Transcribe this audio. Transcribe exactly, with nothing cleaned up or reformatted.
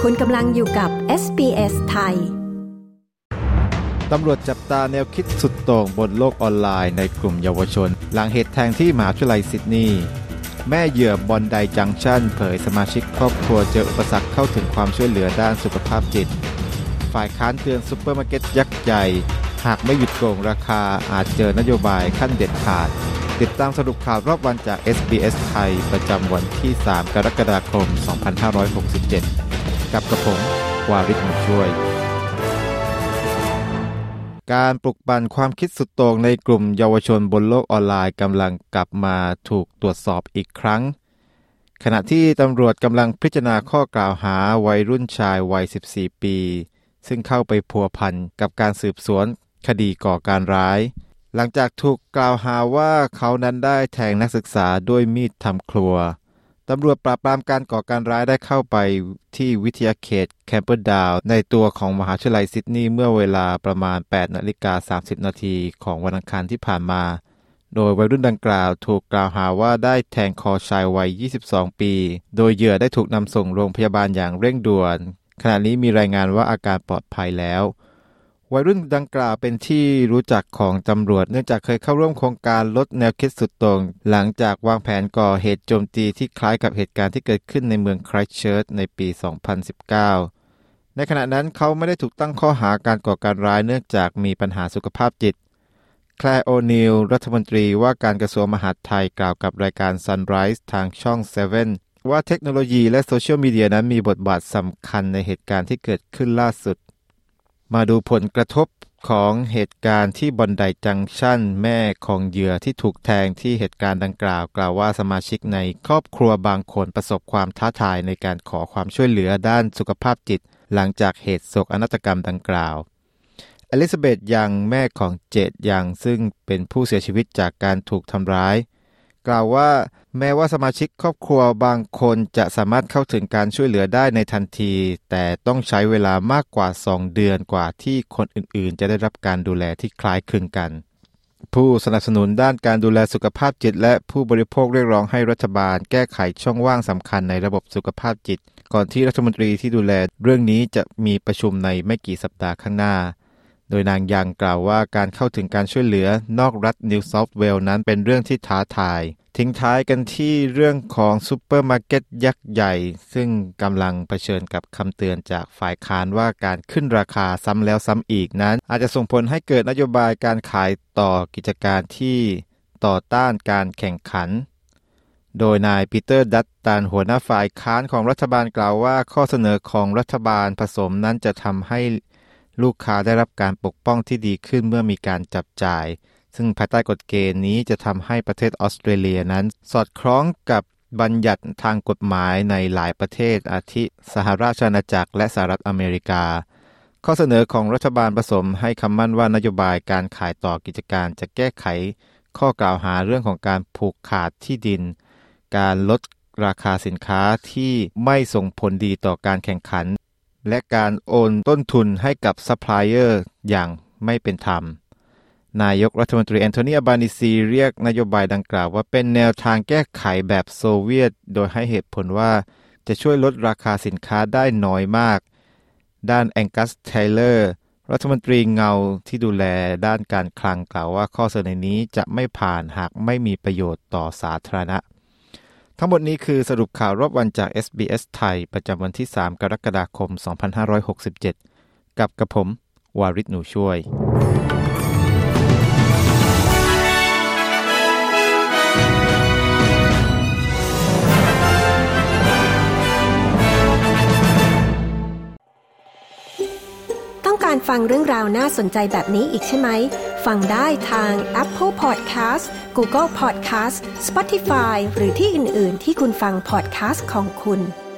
คุณกำลังอยู่กับ เอส บี เอส ไทยตำรวจจับตาแนวคิดสุดโต่งบนโลกออนไลน์ในกลุ่มเยาวชนหลังเหตุแทงที่มหาวิทยาลัยซิดนีย์แม่เหยื่อบอนไดจังชั่นเผยสมาชิกครอบครัวเจออุปสรรคเข้าถึงความช่วยเหลือด้านสุขภาพจิตฝ่ายค้านเตือนซุปเปอร์มาร์เก็ตยักษ์ใหญ่หากไม่หยุดโกงราคาอาจเจอนโยบายขั้นเด็ดขาดติดตามสรุปข่าวรอบวันจาก เอส บี เอส ไทยประจำวันที่สามกรกฎาคมสองพันห้าร้อยหกสิบเจ็ดกับกระผมวาริศ บุญช่วยการปลุกปั่นความคิดสุดโต่งในกลุ่มเยาวชนบนโลกออนไลน์กำลังกลับมาถูกตรวจสอบอีกครั้งขณะที่ตำรวจกำลังพิจารณาข้อกล่าวหาวัยรุ่นชายวัยสิบสี่ปีซึ่งเข้าไปพัวพันกับการสืบสวนคดีก่อการร้ายหลังจากถูกกล่าวหาว่าเขานั้นได้แทงนักศึกษาด้วยมีดทำครัวตำรวจปราบปรามการก่อการร้ายได้เข้าไปที่วิทยาเขตแคมเปอร์ดาวน์ในตัวของมหาวิทยาลัยซิดนีย์เมื่อเวลาประมาณ แปดนาฬิกาสามสิบนาทีของวันอังคารที่ผ่านมาโดยวัยรุ่นดังกล่าวถูกกล่าวหาว่าได้แทงคอชายวัยยี่สิบสองปีโดยเหยื่อได้ถูกนำส่งโรงพยาบาลอย่างเร่งด่วนขณะนี้มีรายงานว่าอาการปลอดภัยแล้ววัยรุ่นดังกล่าวเป็นที่รู้จักของตำรวจเนื่องจากเคยเข้าร่วมโครงการลดแนวคิดสุดโต่งหลังจากวางแผนก่อเหตุโจมตีที่คล้ายกับเหตุการณ์ที่เกิดขึ้นในเมืองไครสต์เชิร์ชในปี สองพันสิบเก้า ในขณะนั้นเขาไม่ได้ถูกตั้งข้อหาการก่อการร้ายเนื่องจากมีปัญหาสุขภาพจิตแคลร์ โอนีลรัฐมนตรีว่าการกระทรวงมหาดไทยกล่าวกับรายการ Sunrise ทางช่องเซเว่นว่าเทคโนโลยีและโซเชียลมีเดียนั้นมีบทบาทสำคัญในเหตุการณ์ที่เกิดขึ้นล่าสุดมาดูผลกระทบของเหตุการณ์ที่บอนไดจังชั่นแม่ของเหยื่อที่ถูกแทงที่เหตุการณ์ดังกล่าวกล่าวว่าสมาชิกในครอบครัวบางคนประสบความท้าทายในการขอความช่วยเหลือด้านสุขภาพจิตหลังจากเหตุโศกนาฏกรรมดังกล่าวอลิซาเบธยังแม่ของเจดยังซึ่งเป็นผู้เสียชีวิตจากการถูกทำร้ายกล่าวว่าแม้ว่าสมาชิกครอบครัวบางคนจะสามารถเข้าถึงการช่วยเหลือได้ในทันทีแต่ต้องใช้เวลามากกว่าสองเดือนกว่าที่คนอื่นๆจะได้รับการดูแลที่คล้ายคลึงกันผู้สนับสนุนด้านการดูแลสุขภาพจิตและผู้บริโภคเรียกร้องให้รัฐบาลแก้ไขช่องว่างสำคัญในระบบสุขภาพจิตก่อนที่รัฐมนตรีที่ดูแลเรื่องนี้จะมีประชุมในไม่กี่สัปดาห์ข้างหน้าโดยนางยังกล่าวว่าการเข้าถึงการช่วยเหลือนอกรัฐนิวเซาท์เวลส์นั้นเป็นเรื่องที่ท้าทายทิ้งท้ายกันที่เรื่องของซุปเปอร์มาร์เก็ตยักษ์ใหญ่ซึ่งกำลังเผชิญกับคำเตือนจากฝ่ายค้านว่าการขึ้นราคาซ้ำแล้วซ้ำอีกนั้นอาจจะส่งผลให้เกิดนโยบายการขายต่อกิจการที่ต่อต้านการแข่งขันโดยนายปีเตอร์ดัตตันหัวหน้าฝ่ายค้านของรัฐบาลกล่าวว่าข้อเสนอของรัฐบาลผสมนั้นจะทำให้ลูกค้าได้รับการปกป้องที่ดีขึ้นเมื่อมีการจับจ่ายซึ่งภายใต้กฎเกณฑ์นี้จะทำให้ประเทศออสเตรเลียนั้นสอดคล้องกับบัญญัติทางกฎหมายในหลายประเทศอาทิสหราชอาณาจักรและสหรัฐอเมริกาข้อเสนอของรัฐบาลผสมให้คำมั่นว่านโยบายการขายต่อกิจการจะแก้ไขข้อกล่าวหาเรื่องของการผูกขาดที่ดินการลดราคาสินค้าที่ไม่ส่งผลดีต่อการแข่งขันและการโอนต้นทุนให้กับซัพพลายเออร์อย่างไม่เป็นธรรมนายกรัฐมนตรีแอนโทนีอัลบานีซีเรียกนโยบายดังกล่าวว่าเป็นแนวทางแก้ไขแบบโซเวียตโดยให้เหตุผลว่าจะช่วยลดราคาสินค้าได้น้อยมากด้านแองกัสเทเลอร์รัฐมนตรีเงาที่ดูแลด้านการคลังกล่าวว่าข้อเสนอนี้จะไม่ผ่านหากไม่มีประโยชน์ต่อสาธารณะทั้งหมดนี้คือสรุปข่าวรอบวันจาก เอส บี เอส ไทยประจำวันที่สามกรกฎาคมสองพันห้าร้อยหกสิบเจ็ดกับกระผมวาริศ หนูช่วยต้องการฟังเรื่องราวน่าสนใจแบบนี้อีกใช่ไหมฟังได้ทาง Apple Podcast Google Podcast Spotify หรือที่อื่นๆที่คุณฟัง podcast ของคุณ